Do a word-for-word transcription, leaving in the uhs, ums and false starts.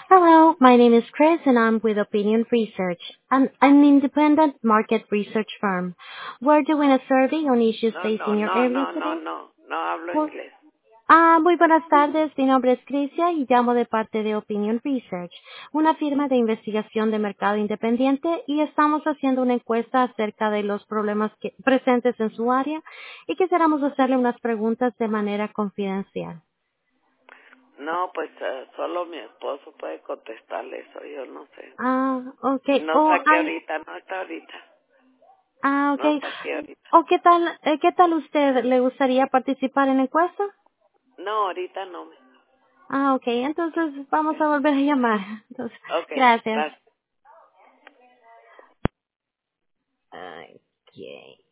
Hello, my name is Chris and I'm with Opinion Research, an, an independent market research firm. We're doing a survey on issues No, no, facing your no, area no, no, today. no, no hablo Well, inglés. ah, muy buenas tardes, mi nombre es Crisia y llamo de parte de Opinion Research, una firma de investigación de mercado independiente y estamos haciendo una encuesta acerca de los problemas que, presentes en su área y quisiéramos hacerle unas preguntas de manera confidencial. No, pues eh, solo mi esposo puede contestarle eso, yo no sé. Ah, Y okay. no Oh, está aquí ay, ahorita, no está ahorita, ah, no okay. está aquí ahorita. ¿O qué tal, eh, qué tal usted? ¿Le gustaría participar en la encuesta? No, ahorita no. me- Ah, okay. Entonces vamos a volver a llamar. Entonces, Ok, gracias. gracias. Okay.